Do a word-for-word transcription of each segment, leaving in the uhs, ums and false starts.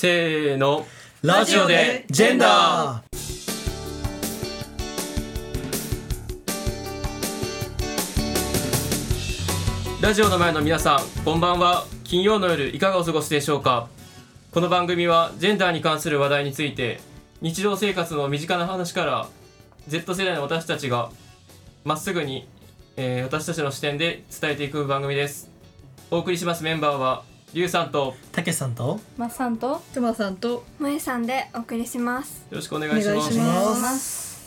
せーの、 ラジオでジェンダー。 ラジオの前の皆さん、こんばんは。金曜の夜いかがお過ごしでしょうか。この番組はジェンダーに関する話題について、日常生活の身近な話から Z 世代の私たちがまっすぐに、えー、私たちの視点で伝えていく番組です。お送りしますメンバーはリュウさんとたけさんとまっさんとくまさんともえさんでお送りします。 よろしくお願いします。 お願いします。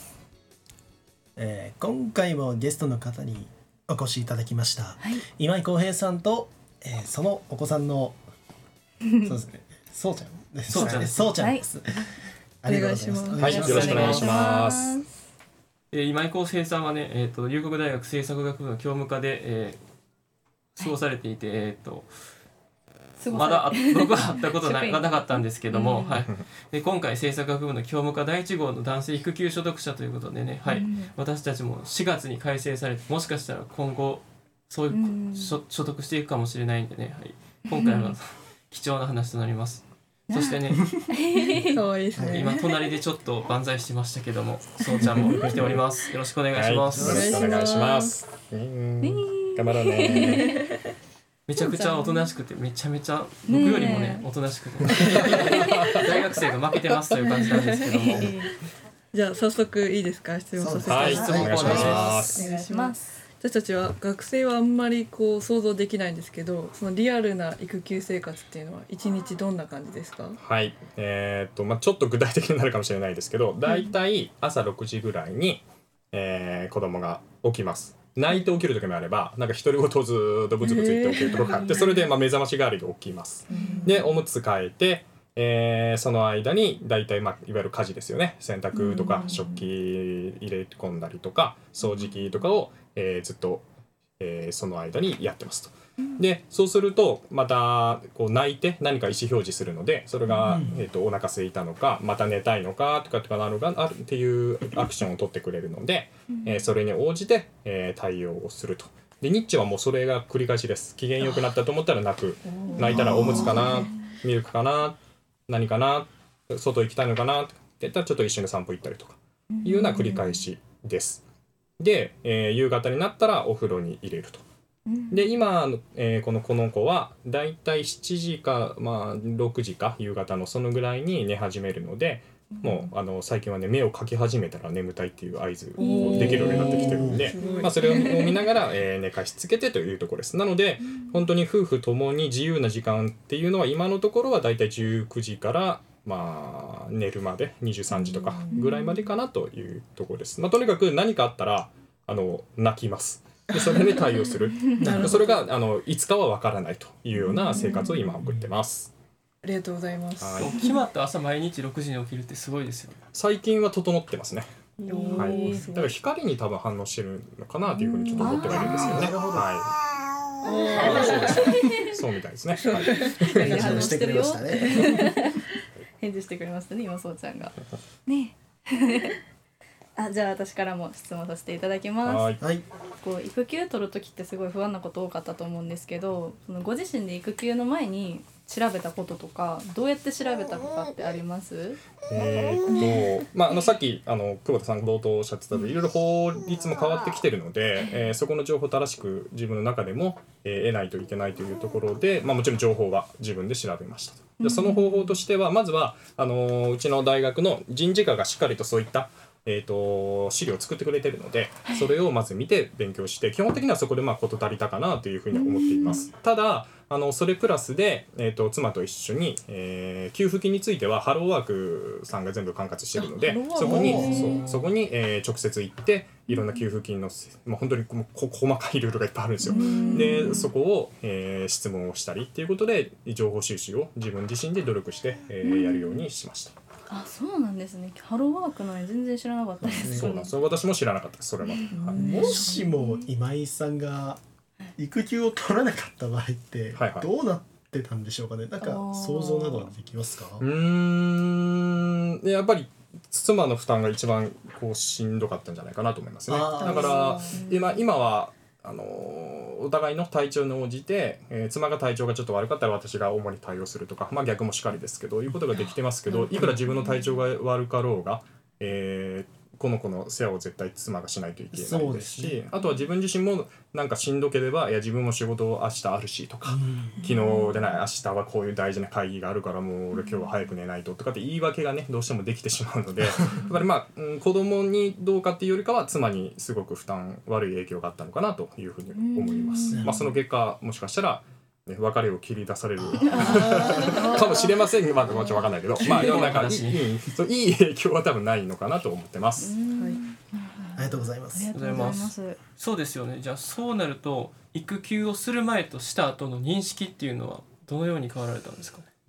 えー、今回もゲストの方にお越しいただきました、 はい、 今井浩平さんと、えー、そのお子さんのそうですね、そうちゃんそうちゃんそうちゃんです、 はい、お願いします。 はい、よろしくお願いします。 えー、今井浩平さんはね、えー、と龍谷大学政策学部の教務科で、えー、過ごされていて、はい、えーとまだ僕は会ったことながなかったんですけども、はい、で今回政策学部の教務科だいいち号の男性育休所得者ということでね、はい、うん、私たちもしがつに改正されて、もしかしたら今後そういう、うん、所, 所得していくかもしれないんでね、はい、今回は、うん、貴重な話となります。そしてねかわいいですね。 今隣でちょっと万歳してましたけども、そうちゃんも来ております。よろしくお願いします。 はい、よろしくお願いします。頑張ろうね。 めちゃくちゃおとなしくて、めちゃめちゃ僕よりもねおとなしくて大学生が負けてますという感じなんですけどもじゃあ早速いいですか、質問させていただきます。 はい、質問お願いします。 お願いします。私たちは学生はあんまりこう想像できないんですけど、そのリアルな育休生活っていうのは一日どんな感じですか？ はい、えーっとまあ、ちょっと具体的になるかもしれないですけど、だいたい朝ろくじぐらいに、えー、子供が起きます。泣いて起きる時もあれば、なんか独り言をずっとブツブツ言って起きるところがあって、それでまあ目覚まし代わりで起きます。でおむつ替えて、えー、その間にだいたい、まあ、いわゆる家事ですよね、洗濯とか食器入れ込んだりとか掃除機とかを、えー、ずっと、えー、その間にやってますと。でそうするとまたこう泣いて何か意思表示するので、それが、えー、とお腹空いたのかまた寝たいのかとかとかなるがあるっていうアクションを取ってくれるので、えー、それに応じて、えー、対応をすると。でニッチはもうそれが繰り返しです。機嫌良くなったと思ったら泣く、泣いたらおむつかな、ミルクかな、何かな、外行きたいのかなって言ったらちょっと一緒に散歩行ったりとかいうような繰り返しです。で、えー、夕方になったらお風呂に入れると。で今、えー、このこの子はだいたいしちじか、まあ、ろくじか夕方のそのぐらいに寝始めるので、もうあの最近はね目をかき始めたら眠たいっていう合図をできるようになってきてるんで、まあ、それを見ながら、えー、寝かしつけてというところです。なので本当に夫婦ともに自由な時間っていうのは今のところはだいたいじゅうくじからまあ寝るまでにじゅうさんじとかぐらいまでかなというところです。まあ、とにかく何かあったらあの泣きます。でそれに対応するそれがあのいつかは分からないというような生活を今送ってます。 ありがとうございます。 はい、決まった朝毎日ろくじに起きるってすごいですよね。 最近は整ってますね。はい、だから光に多分反応してるのかなというふうにちょっと思ってはいるんですけどね。はい、そうです。そうみたいですね。はい、 反応してくれましたね。 返事してくれましたね、今そうちゃんがねあ、じゃあ私からも質問させていただきます。 はい、 こう育休取る時ってすごい不安なこと多かったと思うんですけど、そのご自身で育休の前に調べたこととかどうやって調べたとかってあります？ えーっとまあ、あのさっきあの久保田さんが冒頭おっしゃってたといろいろ法律も変わってきてるので、えー、そこの情報を正しく自分の中でも、えー、得ないといけないというところで、まあ、もちろん情報は自分で調べましたと。でその方法としてはまずはあのうちの大学の人事課がしっかりとそういったえー、と資料を作ってくれてるので、それをまず見て勉強して、基本的にはそこでまあ事足りたかなというふうに思っています。ただあのそれプラスで、えー、と妻と一緒に、えー、給付金についてはハローワークさんが全部管轄しているので、そこにそうそこに、えー、直接行っていろんな給付金の、まあ、本当にここ細かいルールがいっぱいあるんですよ。でそこを、えー、質問をしたりっていうことで情報収集を自分自身で努力して、えー、やるようにしました。 あ、そうなんですね。ハローワークの全然知らなかったです。 そうなんです。私も知らなかったです。それは、はい、 もしも今井さんが育休を取らなかった場合ってどうなってたんでしょうかね。なんか想像などはできますか？ うーん、やっぱり妻の負担が一番こうしんどかったんじゃないかなと思いますね。だから今今はあのお互いの体調に応じて、えー、妻が体調がちょっと悪かったら私が主に対応するとか、まあ、逆もしかりですけどいうことができてますけど、いくら自分の体調が悪かろうが、えーこの子の世話を絶対妻がしないといけないですし、ですね、あとは自分自身もなんかしんどければいや自分も仕事明日あるしとか、うん、昨日でない明日はこういう大事な会議があるからもう俺今日は早く寝ないととかって言い訳がねどうしてもできてしまうのでやっぱりまあ、うん、子供にどうかっていうよりかは妻にすごく負担悪い影響があったのかなというふうに思います。まあ、その結果もしかしたらね、別れを切り出されるかもしれませんが、まあ、もちろん分かんないけど、まあ、なんかいい、そういい影響は多分ないのかなと思ってます。はい、 ありがとうございます。 ありがとうございます。 そうですよね。じゃあそうなると育休をする前とした後の認識っていうのはどのように変わられたんですかね。 う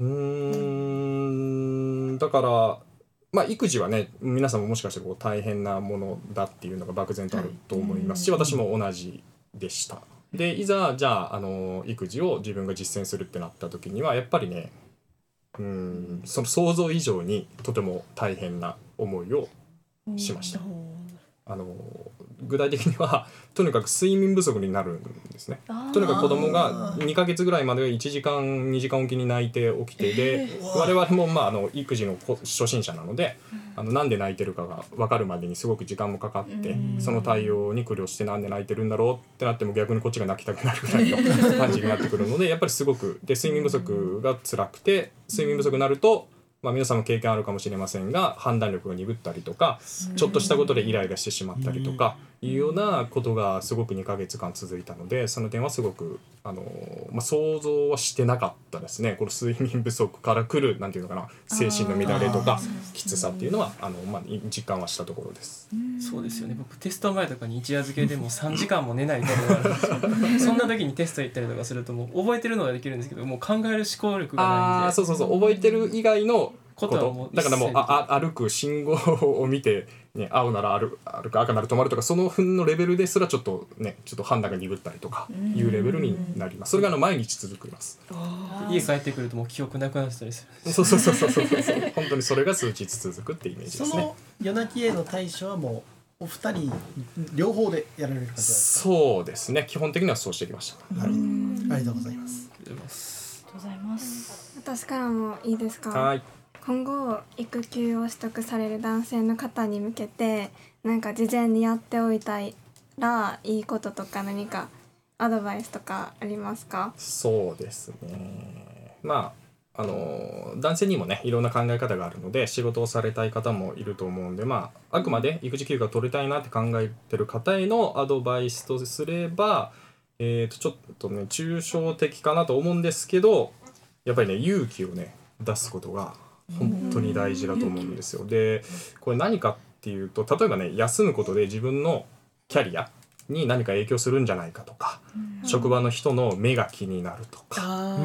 ーんだからまあ、育児はね皆さんももしかしてこう大変なものだっていうのが漠然とあると思いますし、はい、私も同じでした。でいざじゃあ、あの育児を自分が実践するってなった時にはやっぱりねうんその想像以上にとても大変な思いをしました。あの具体的にはとにかく睡眠不足になるんですね。とにかく子供がにかげつぐらいまでいちじかんにじかんおきに泣いて起きてで、我々も、まあ、あの育児の初心者なのであのなんで泣いてるかが分かるまでにすごく時間もかかってその対応に苦慮してなんで泣いてるんだろうってなっても逆にこっちが泣きたくなるぐらいの感じになってくるのでやっぱりすごくで睡眠不足が辛くて睡眠不足になるとまあ、皆さんも経験あるかもしれませんが判断力が鈍ったりとかちょっとしたことでイライラしてしまったりとかいうようなことがすごくにかげつかん続いたのでその点はすごくあの、まあ、想像はしてなかったですね。この睡眠不足から来るなんていうのかな精神の乱れとかきつさっていうのはあの、まあ、実感はしたところです。 そうですよね。僕テスト前とかに一夜漬けでもさんじかんも寝ないことがあるんですよそんな時にテスト行ったりとかするともう覚えてるのはできるんですけどもう考える思考力がないんであそうそうそう覚えてる以外のことだからもうああ歩く信号を見て、ね、青なら歩歩く赤なら止まるとかその分のレベルですらちょっとねちょっと判断が鈍ったりとかいうレベルになります。それがあの毎日続きます。 家帰ってくるともう記憶なくなってたりする。 そうそうそうそうそうそう本当にそれが数日続くってイメージですね。 その夜泣きへの対処はもうお二人両方でやられる感じですか。 そうですね基本的にはそうしてきました。 はい、ありがとうございます。 ありがとうございます。 私からもいいですか。 はい。 今後育休を取得される男性の方に向けてなんか事前にやっておいたらいいこととか何かアドバイスとかありますか。 そうですねまああの男性にもねいろんな考え方があるので仕事をされたい方もいると思うんで、まあ、あくまで育児休暇を取りたいなって考えてる方へのアドバイスとすれば、えー、とちょっとね抽象的かなと思うんですけどやっぱりね勇気をね出すことが本当に大事だと思うんですよ。でこれ何かっていうと例えばね休むことで自分のキャリアに何か影響するんじゃないかとか、うん、職場の人の目が気になるとか、 あ、うん、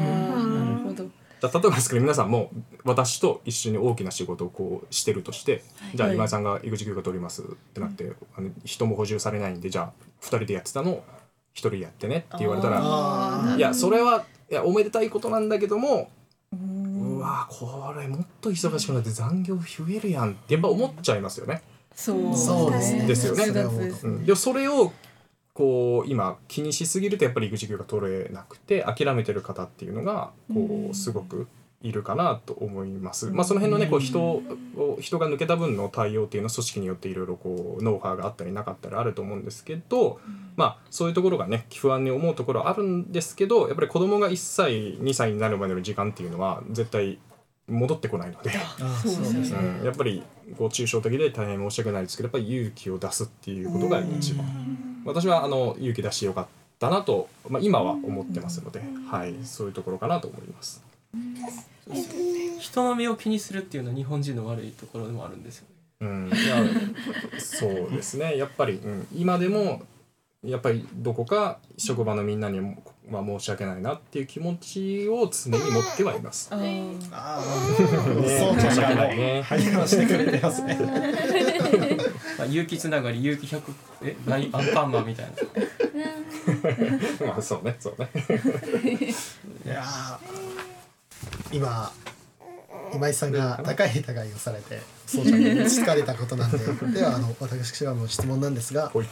なるほど。 じゃあ例えばですけど皆さんも私と一緒に大きな仕事をこうしてるとして、はい、じゃあ今井さんが育児休暇取りますってなって、はい、あの人も補充されないんでじゃあふたりでやってたのをひとりでやってねって言われたらいやそれはいやおめでたいことなんだけどもうわこれもっと忙しくなって残業増えるやんってやっぱ思っちゃいますよね。 そうそうですね。 ですよね。うん、でそれをこう今気にしすぎるとやっぱり育児休暇取れなくて諦めてる方っていうのがこうすごくいるかなと思います。まあその辺のねこう人を人が抜けた分の対応っていうのは組織によっていろいろこうノウハウがあったりなかったりあると思うんですけど、まあそういうところがね不安に思うところはあるんですけどやっぱり子供がいっさいにさいになるまでの時間っていうのは絶対戻ってこないので、うん、やっぱりこう抽象的で大変申し訳ないですけどやっぱり勇気を出すっていうことが一番私はあの勇気出してよかったなと、まあ、今は思ってますので、はい、そういうところかなと思います。 人の目を気にするっていうのは日本人の悪いところでもあるんですよね。 うん、いやそうですねやっぱり、うん、今でもやっぱりどこか職場のみんなにも、まあ、申し訳ないなっていう気持ちを常に持ってはいます。ああ、そう申し訳ないね。励ましてくれてますね。 勇気つながり勇気ひゃくえアンパンマンみたいな。まあそうねそうね。 いや今今井さんが高い疑いをされてそうじゃない疲れたことなんでではあの私からの質問なんですが。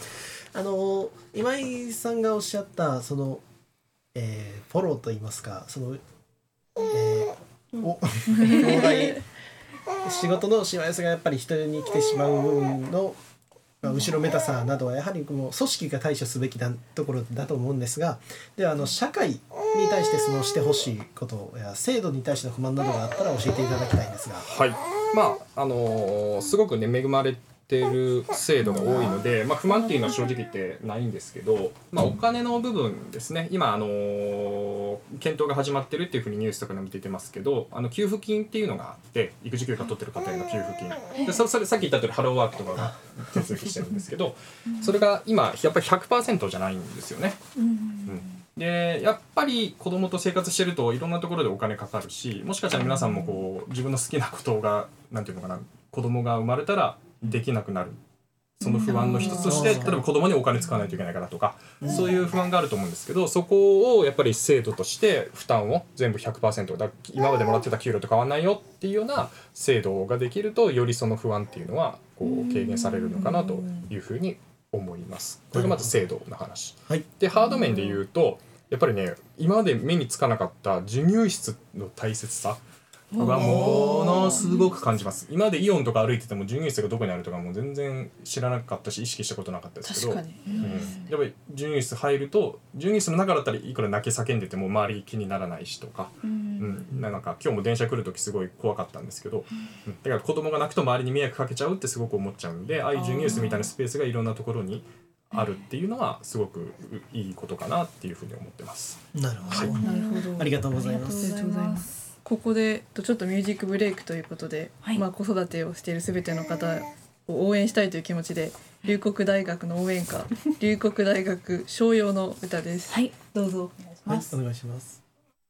あの今井さんがおっしゃったその、えー、フォローといいますかその、えー、お東大仕事のしわ寄せがやっぱり人に来てしまう部分の、まあ、後ろめたさなどはやはりもう組織が対処すべきなところだと思うんですが、ではあの社会に対してそのしてほしいことや制度に対しての不満などがあったら教えていただきたいんですが。 はい、まああのー、すごくね恵まれている制度が多いので、まあ、不満っていうのは正直言ってないんですけど、まあ、お金の部分ですね。今、あのー、検討が始まってるっていうふうにニュースとかでも出てますけど、あの給付金っていうのがあって育児休暇取ってる方への給付金で、それ、それさっき言った通りハローワークとかが手続きしてるんですけど、それが今やっぱり ひゃくパーセント じゃないんですよね。うんでやっぱり子供と生活してるといろんなところでお金かかるし、もしかしたら皆さんもこう自分の好きなことがなんていうのかな、子供が生まれたらできなくなる、その不安の一つとして、例えば子供にお金使わないといけないからとか、そういう不安があると思うんですけど、そこをやっぱり制度として負担を全部 ひゃくパーセント だ今までもらってた給料と変わらないよっていうような制度ができると、よりその不安っていうのはこう軽減されるのかなというふうに思います。これがまず制度の話、はい、でハード面で言うとやっぱりね、今まで目につかなかった授乳室の大切さはものすごく感じます。今までイオンとか歩いてても授乳室がどこにあるとかも全然知らなかったし意識したことなかったですけど、確かに、うん、やっぱり授乳室入ると授乳室の中だったらいくら泣き叫んでても周り気にならないしとか、うんうん、なんか今日も電車来る時すごい怖かったんですけど、うん、だから子供が泣くと周りに迷惑かけちゃうってすごく思っちゃうんで、ああいう授乳室みたいなスペースがいろんなところにあるっていうのはすごくいいことかなっていうふうに思ってます。 なるほど、はい、 なるほど、 ありがとうございます。 ありがとうございます。ここでちょっとミュージックブレイクということで、はい、まあ、子育てをしているすべての方を応援したいという気持ちで龍谷大学の応援歌龍谷大学商用の歌です。 はい、どうぞお願いします。 はい、お願いします。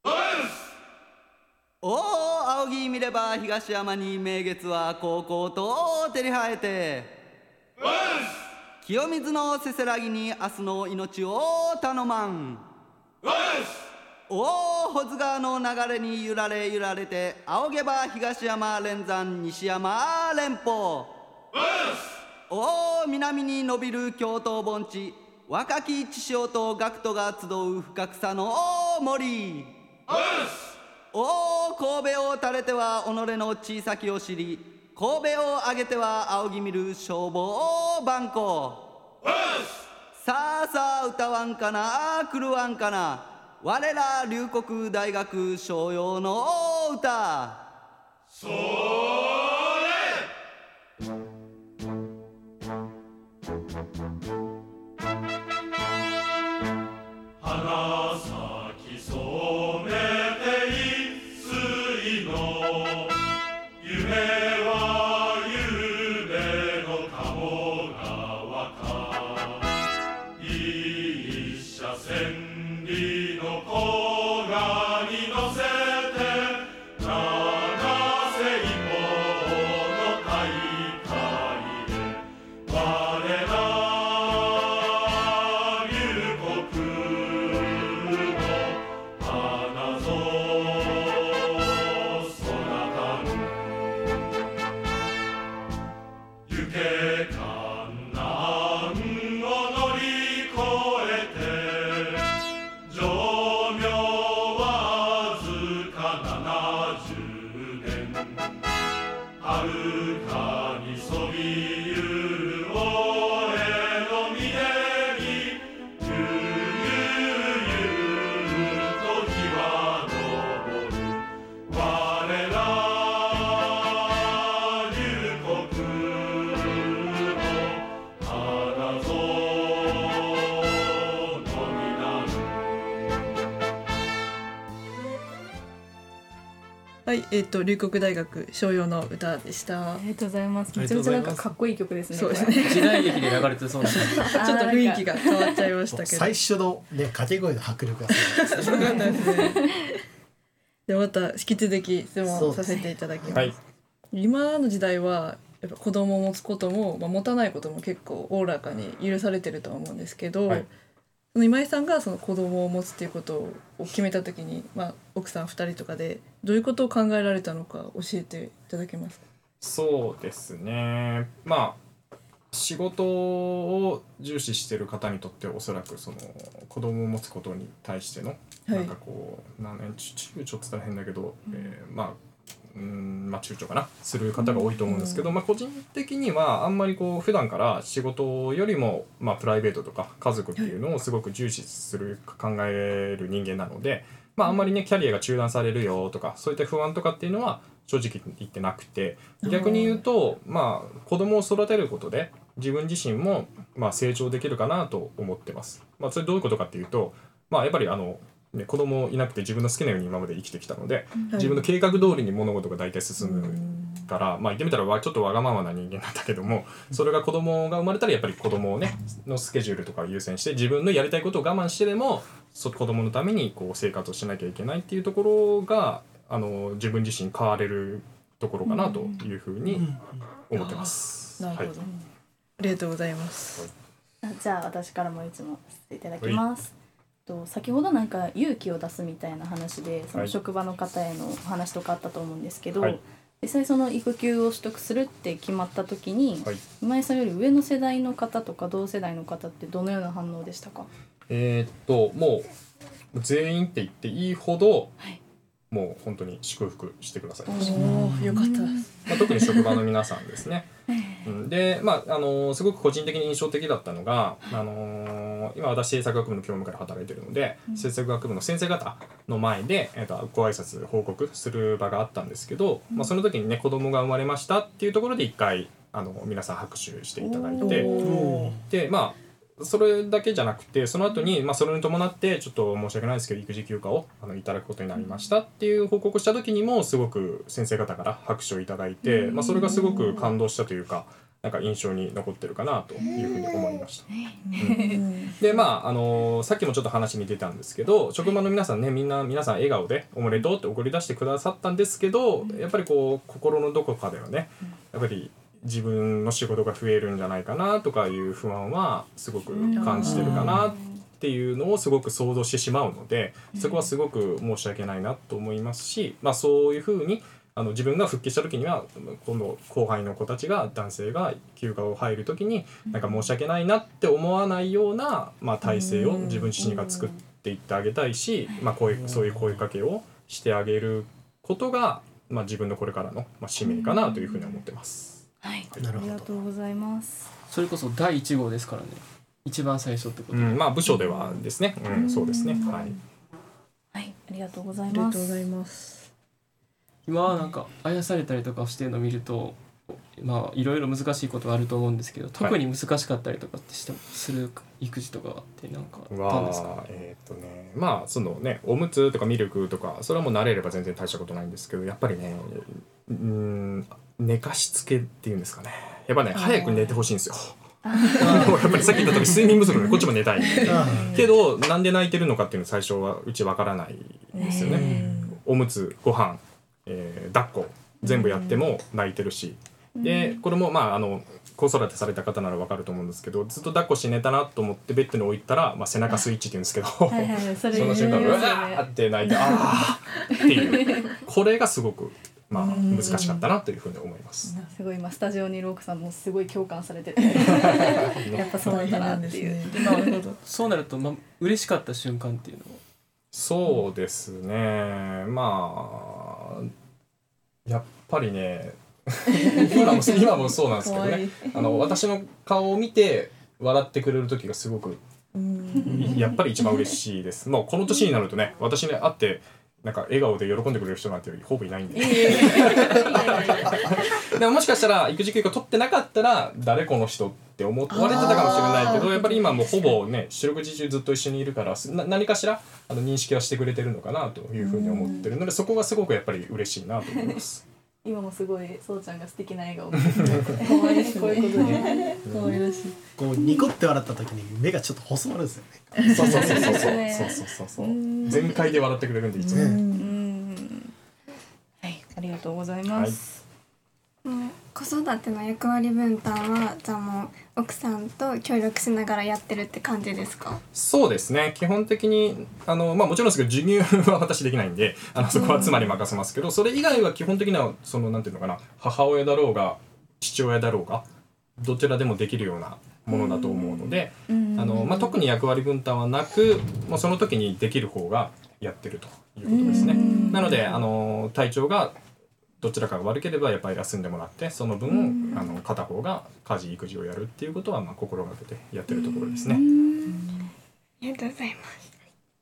おお、仰ぎ見れば東山に名月は高校と照り生えて、清水のせせらぎに明日の命を頼まん。おお、保津川の流れに揺られ揺られて仰げば東山連山西山連峰。おお、南に伸びる京都盆地、若き千潮と学徒が集う深草の森。おお、神戸を垂れては己の小さきを知り、神戸を上げては仰ぎ見る消防番号。さあさあ歌わんかな来るわんかな、我ら龍谷大学商用の歌。それ花咲き染めて一水の夢は夢の鴨川か、一車千里の小川に乗せて七世一方の大海で我ら龍谷の花ぞそなたぬ行け観難を乗り越えて、寿命わずかななじゅうねん、はるかにそびゆる大江の峰にゆゆゆと日は昇る、我ら龍谷の花ぞのみなる。 はい、えっ、と龍谷大学商用の歌でした。 ありがとうございます。めちゃめちゃなんかかっこいい曲ですね。 そうですね。 時代劇で流れてそうな感じ。 ちょっと雰囲気が変わっちゃいましたけど。 最初のね掛け声の迫力がすごいすごかったですね。でまた引き続き質問させていただきます。 はい、 今の時代はやっぱ子供を持つことも、まあ、持たないことも結構おおらかに許されてるとは思うんですけど、はい、その今井さんがその子供を持つっていうことを決めた時に、まあ、奥さんふたりとかでどういうことを考えられたのか教えていただけますか。 そうですね、まあ仕事を重視している方にとっておそらくその子供を持つことに対しての、はい、なんかこう何年躊躇って言ったら変だけど、うんえー、まあうんまあ躊躇かなする方が多いと思うんですけど、うんまあ、個人的にはあんまりこう普段から仕事よりも、まあ、プライベートとか家族っていうのをすごく重視する考える人間なので、まあ、あんまりねキャリアが中断されるよとかそういった不安とかっていうのは正直言ってなくて、逆に言うと、まあ、子供を育てることで自分自身もまあ成長できるかなと思ってます。まあ、それどういうことかっていうと、まあ、やっぱりあのね、子供いなくて自分の好きなように今まで生きてきたので、はい、自分の計画通りに物事が大体進むから、まあ言ってみたらちょっとわがままな人間なんだけども、それが子供が生まれたらやっぱり子供をねのスケジュールとかを優先して自分のやりたいことを我慢してでもそ子供のためにこう生活をしなきゃいけないっていうところがあの自分自身変われるところかなというふうに思ってます。 なるほど、はい、ありがとうございます。 じゃあ私からもいつもさせていただきます。と先ほどなんか勇気を出すみたいな話でその職場の方へのお話とかあったと思うんですけど、はい、実際その育休を取得するって決まった時に、はい、今井さんより上の世代の方とか同世代の方ってどのような反応でしたか？ えー、っともう全員って言っていいほど、はい、もう本当に祝福してくださいました。 おーよかった、まあ、特に職場の皆さんですね。うん、で、まああのー、すごく個人的に印象的だったのが、あのー、今私政策学部の教務課で働いているので、うん、政策学部の先生方の前で、えー、とご挨拶報告する場があったんですけど、うんまあ、その時にね子供が生まれましたっていうところで一回あの皆さん拍手していただいて、でまあそれだけじゃなくてその後に、まあ、それに伴ってちょっと申し訳ないですけど育児休暇をあのいただくことになりましたっていう報告をした時にもすごく先生方から拍手をいただいて、まあ、それがすごく感動したというかなんか印象に残ってるかなというふうに思いました。うん、でまああのー、さっきもちょっと話に出たんですけど職場の皆さんねみんな皆さん笑顔でおめでとうって送り出してくださったんですけどやっぱりこう心のどこかではねやっぱり自分の仕事が増えるんじゃないかなとかいう不安はすごく感じてるかなっていうのをすごく想像してしまうのでそこはすごく申し訳ないなと思いますし、まあ、そういうふうにあの自分が復帰した時には今度後輩の子たちが男性が休暇を入る時になんか申し訳ないなって思わないような、まあ、体制を自分自身が作っていってあげたいし、まあ、こういうそういう声かけをしてあげることが、まあ、自分のこれからの、まあ、使命かなというふうに思ってます。 はい、ありがとうございます。 それこそだいいち号ですからね。一番最初ってこと、うん、 まあ部署ではですね、うん、そうですね。はい。 はい、ありがとうございます。 ありがとうございます。 今はなんかあやされたりとかしてるのを見ると、まあいろいろ難しいことはあると思うんですけど、特に難しかったりとかってしてする育児とかってなんかあったんですか？ えー、っとね、まあそのねおむつとかミルクとかそれはもう慣れれば全然大したことないんですけど、やっぱりね、うーん寝かしつけっていうんですかね。やっぱね早く寝てほしいんですよ。やっぱりさっき言った通り睡眠不足でこっちも寝たいけどなんで泣いてるのかっていうの最初はうちわからないんですよね。おむつ、ご飯、えー、抱っこ全部やっても泣いてるし、でこれもまああの子育てされた方ならわかると思うんですけど、ずっと抱っこして寝たなと思ってベッドに置いたら、まあ、背中スイッチって言うんですけど、はいはい、そ, その瞬間うわーって泣いてあーっていうこれがすごくまあ難しかったなというふうに思います。 すごい今スタジオにいる奥さんもすごい共感されててやっぱそうなんだなっていう。 なるほど。そうなると、まあ、嬉しかった瞬間っていうのはそうですね。まあやっぱりね今も今もそうなんですけどね。あの私の顔を見て笑ってくれる時がすごくやっぱり一番嬉しいです。もうこの年になるとね、私に会ってなんか笑顔で喜んでくれる人なんてほぼいないんで。でももしかしたら育児休暇取ってなかったら誰この人って思われてたかもしれないけど、やっぱり今もうほぼね四六時中ずっと一緒にいるからな何かしらあの認識はしてくれてるのかなというふうに思ってるので、そこがすごくやっぱり嬉しいなと思います。 今もすごいそうちゃんが素敵な笑顔を見せてくれて可愛いですね。こういうことで可愛らしい。 こうニコって笑った時に目がちょっと細まるんですよね。 そうそうそうそうそうそうそうそう全開で笑ってくれるんでいつも。 うんはい、ありがとうございます。 はい、もう子育ての役割分担はじゃあもう奥さんと協力しながらやってるって感じですか？ そうですね。基本的にあの、まあ、もちろんですけど授乳は私できないんであのそこは妻に任せますけど、うん、それ以外は基本的にはそのなんていうのかな母親だろうが父親だろうがどちらでもできるようなものだと思うので、 うん、 あのまあ、特に役割分担はなく、もうその時にできる方がやってるということですね。なのであの体調がどちらかが悪ければやっぱり休んでもらって、その分あの片方が家事育児をやるっていうことはまあ心がけてやってるところですね。 ありがとうございます。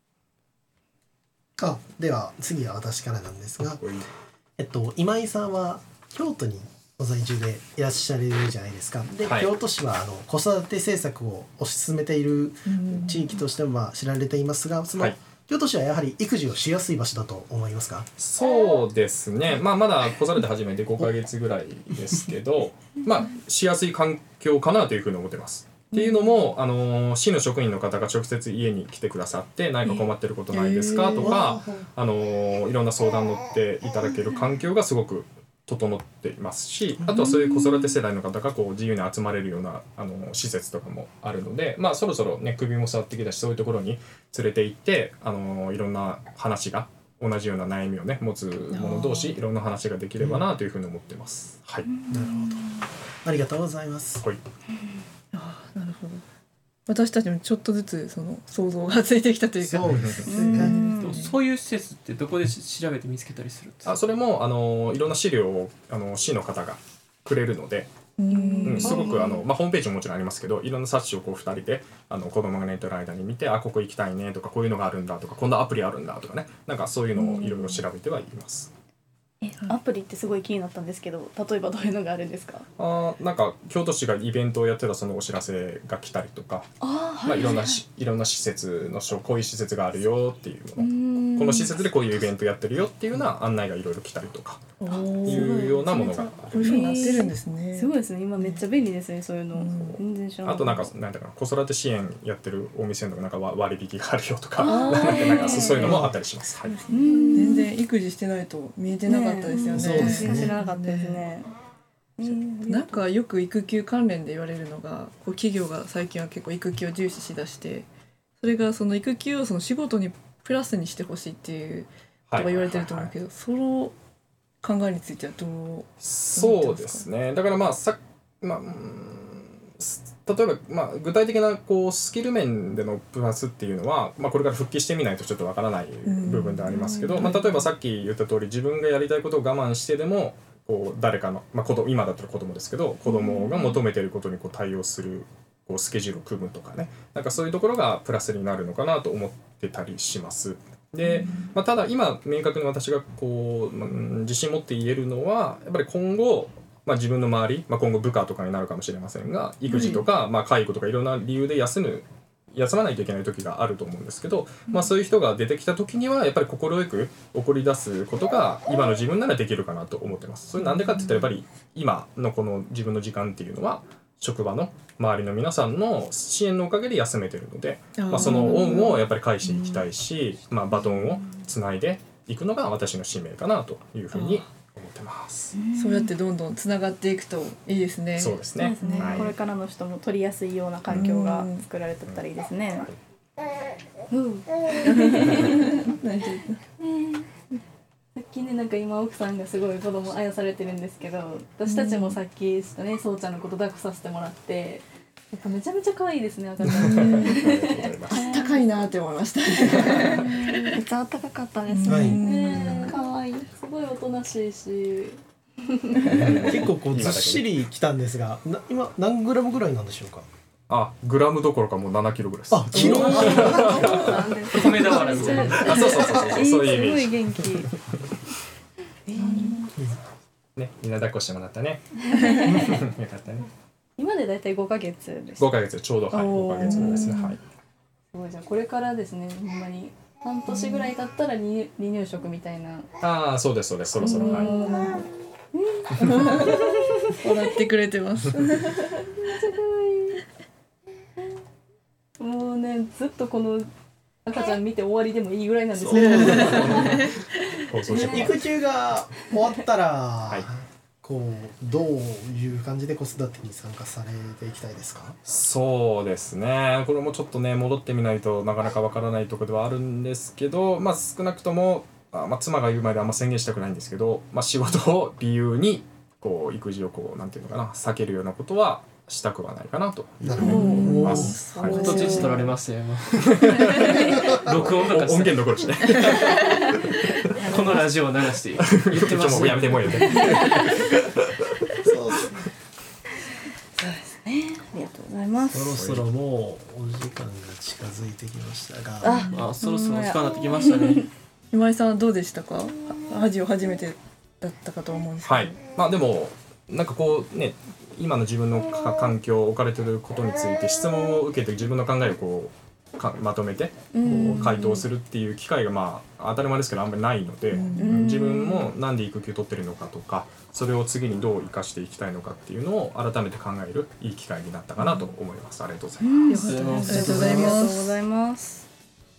あ、では次は私からなんですが、えっと、今井さんは京都にご在住でいらっしゃるじゃないですか。で、はい、京都市はあの子育て政策を推し進めている地域としてもまあ知られていますが、その、はい、京都市はやはり育児をしやすい場所だと思いますか？ そうですね、まあ、まだ子育て始めてごかげつぐらいですけどまあしやすい環境かなというふうに思ってます。っていうのも、あの市の職員の方が直接家に来てくださって何か困ってることないですかとか、あのいろんな相談乗っていただける環境がすごく整っていますし、あとはそういう子育て世代の方がこう自由に集まれるようなあの施設とかもあるので、まあ、そろそろね首も触ってきたし、そういうところに連れて行ってあのいろんな話が同じような悩みをね持つ者同士いろんな話ができればなというふうに思ってます。はい、なるほど、ありがとうございます。 はい、 あ、なるほど。私たちもちょっとずつその想像がついてきたというか、 そうですね。 そういう施設ってどこで調べて見つけたりするんですか？ あ、それもあのいろんな資料をあの市の方がくれるので、うんうん、すごくあの、まあ、ホームページももちろんありますけど、いろんな冊子をこうふたりであの子供が寝てる間に見て、あ、ここ行きたいねとか、こういうのがあるんだとか、こんなアプリあるんだとかね、なんかそういうのをいろいろ調べてはいます。 え、アプリってすごい気になったんですけど、例えばどういうのがあるんですか？ あ、なんか京都市がイベントをやってたそのお知らせが来たりとか、あ、まあ、いろんなしいろんな施設のこういう施設があるよっていうの、この施設でこういうイベントやってるよっていうような案内がいろいろ来たりとかいうようなものがある。 そういうふうになってるんですね。 すごいですね。今めっちゃ便利ですね、そういうの。全然知らなかった。 あとなんかなんだかな、子育て支援やってるお店のなんか割引があるよとか、なんかそういうのもあったりします。はい、 全然育児してないと見えてなかったですよね。 全然知らなかったですね。 なんかよく育休関連で言われるのが、こう企業が最近は結構育休を重視しだして、それがその育休をその仕事にプラスにしてほしいっていうことが言われてると思うけど、その考えについてはどう思ってますか？ そうですね。だからまあさ、まあ、例えば、まあ、具体的なこうスキル面でのプラスっていうのは、まあ、これから復帰してみないとちょっとわからない部分ではありますけど、まあ、例えばさっき言った通り自分がやりたいことを我慢してでもこう誰かの、まあ、子供今だったら子供ですけど子供が求めていることにこう対応するこうスケジュールを組むとかね、なんかそういうところがプラスになるのかなと思ってたりします。で、まあ、ただ今明確に私がこう、まあ、自信持って言えるのはやっぱり今後まあ、自分の周り、まあ、今後部下とかになるかもしれませんが育児とか、まあ、介護とかいろんな理由で休む休まないといけない時があると思うんですけど、まあ、そういう人が出てきた時にはやっぱり快く怒り出すことが今の自分ならできるかなと思ってます。それなんでかって言ったらやっぱり今のこの自分の時間っていうのは職場の周りの皆さんの支援のおかげで休めてるので、まあ、その恩をやっぱり返していきたいし、まあ、バトンをつないでいくのが私の使命かなというふうに思ってます。 そうやってどんどんつながっていくといいですね。 そうですね。 そうですね、はい、これからの人も取りやすいような環境が作られてったらいいですね。うん。さっきね、なんか今奥さんがすごい子供あやされてるんですけど、私たちもさっきちょっとね、そうちゃんのこと抱っこさせてもらって、やっぱめちゃめちゃ可愛いですね、赤ちゃん。 あったかいなって思いました。 めっちゃあったかかったですね。 はい、 ね、可愛い。 すごいおとなしいし。 結構こうずっしりきたんですが、な今何グラムぐらいなんでしょうか？ あ、グラムどころかもうななキロぐらいです。 あ、キロ。 米俵みたいな。 あ、そうそうそうそう、そういうイメージ。 すごい元気。 ね、みんな抱っこしてもらったね。よかったね。 今でだいたいごかげつです。 ごかげつちょうど、はい、ごかげつぐらいですね。はい。 すごい、じゃあこれからですね、ほんまに半年ぐらい経ったら離乳食みたいな。 ああ、そうですそうです、そろそろ、はい。 笑ってくれてます。 めっちゃ可愛い。もうね、ずっとこの赤ちゃん見て終わりでもいいぐらいなんですけど。 育休が終わったら、 はい、 こうどういう感じで子育てに参加されていきたいですか？ そうですね、これもちょっとね戻ってみないとなかなかわからないところではあるんですけど、まあ少なくともあ、まあ、妻が言うまであんま宣言したくないんですけど、まあ、仕事を理由にこう育児をこうなんていうのかな避けるようなことはしたくはないかなとなるほ思いど。 ます。はい、 人質取られましたよ今録音とか音源残るしね。 このラジオを流して言ってますもうやめてもうやめて。 そうですね。 ありがとうございますそろそろもうお時間が近づいてきましたが、 ああそろそろお時間になってきましたね今井さんはどうでしたか？ラジオ初めてだったかと思うんですけど。 はい。まあでもなんかこうね、今の自分のか環境置かれてることについて質問を受けて自分の考えをこうかまとめてこう回答するっていう機会がまあ当たり前ですけどあんまりないので、自分もなんで育休取ってるのかとか、それを次にどう生かしていきたいのかっていうのを改めて考えるいい機会になったかなと思います。ありがとうございます。 よかったです。ありがとうごありがざいます。 とうございます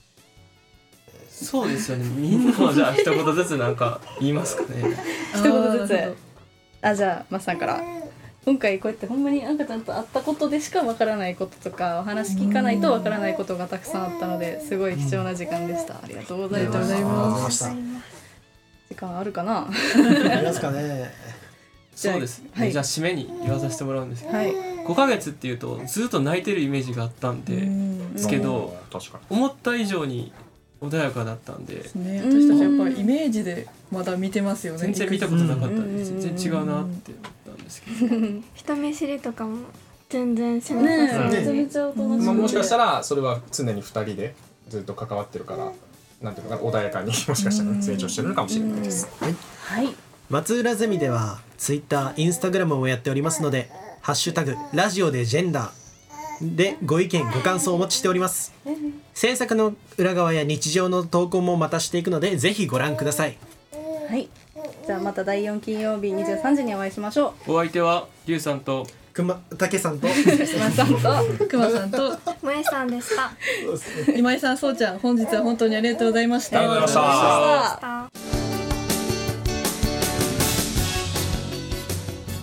そうですよね。みんなもじゃあ一言ずつなんか言いますかね。 一言ずあーなるほつあじゃあマッさんから今回こうやってほんまに赤ちゃんと会ったことでしかわからないこととかお話聞かないとわからないことがたくさんあったのですごい貴重な時間でした。ありがとうございます。 ありがとうございありがとうございました。 時間あるかな。 ありますかね。 そうです、 はいじゃあ締めに言わさせてもらうんですけど、 はい。 ごかげつっていうとずっと泣いてるイメージがあったんで、 うんですけど確かに。 思った以上に穏やかだったんでね、私たちやっぱりイメージでまだ見てますよね。 全然見たことなかったんでうん全然違うなって思ったんですけど、 人見知りとかも全然しなねさそうでえめちゃめちゃおとなしくて、 まあ、もしかしたらそれは常にふたりでずっと関わってるからなんていうのかな、穏やかにもしかしたら成長してるのかもしれないです。 はい。 松浦ゼミではツイッター、インスタグラムもやっておりますので、ハッシュタグラジオでジェンダーでご意見ご感想をお待ちしております。制作の裏側や日常の投稿もまたしていくのでぜひご覧ください。 はい。じゃあまただいよん金曜日にじゅうさんじにお会いしましょお相手はリュウさんと熊竹さんとう。マッさんとくまさんと萌えさんでした。 今井さん、そうちゃん、本日は本当にありがとうございました。 ありがとうございました。 した